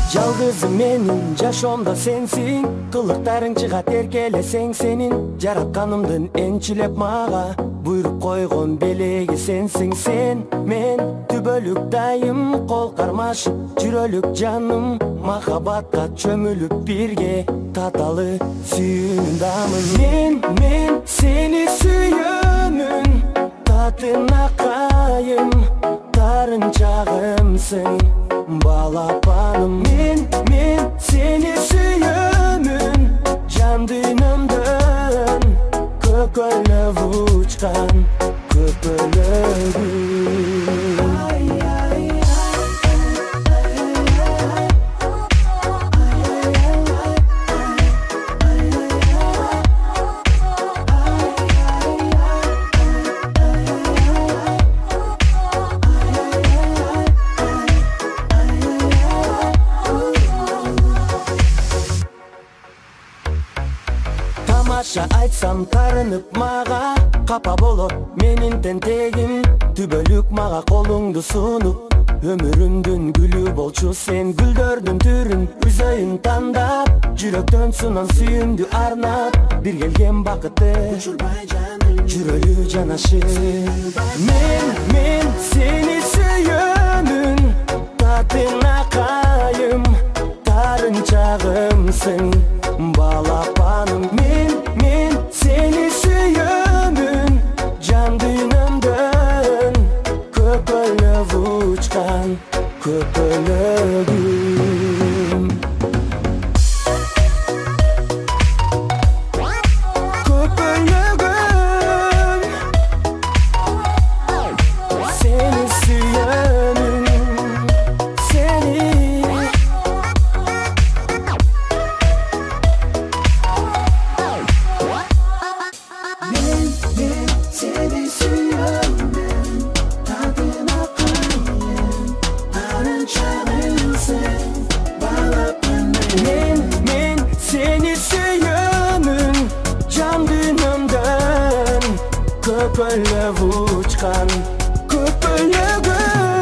Жалгызым менин жашоомдо сенсиң, кылыктарың чыгат эркелесең сенин. Жаратканымдын энчилеп мага буйрук койгон белеги сенсиң сен. Мен түбөлүк дайым кол кармашып, жүрөлүк жаным махабатка чөмүлүп бирге таталы сүйүүндамын. Мен сени сүйөмүн, татына кайым, тарынчагымсың, балапаным. Мен сени сүйөмүн, жан дүйнөмдөн көкөлөп учкан көпөлөгүм. Тамаша айтсам тарынып мага, капа болот менин тентегим. Түбөлүк мага колуңду сунуп, өмүрүмдүн гүлү болчу сен. Гүлдөрдүн түрүн үзөйүн тандап, жүрөктөн сунан сүйүүмдү арнап. Бир келген бакытты учурбай жаным, жүрөлү жанашып. Мен сени сүйөмүн, татына кайым, тарынчагымсың, балапаным. Мен сени сүйөмүн, жан дүйнөмдөн көкөлөп учкан көпөлөгүм. Көпөлөгүм, сени сүйөмүн, сени. Seni suyuyorum, tadına kayın, tarınçağımsın, balapınım. Men seni suyuyorum, can dünümden köpölöp uçkan köpölөгүм.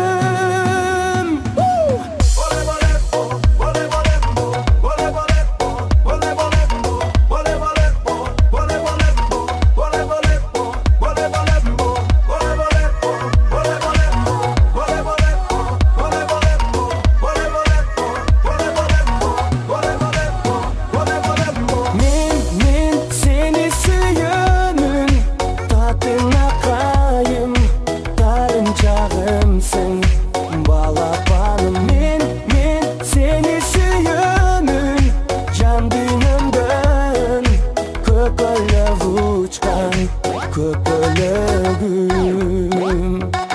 Balapанım. Men seni sүйөмүн, жан дүйнөмдөн көкөлөп учкан көпөлөгүм.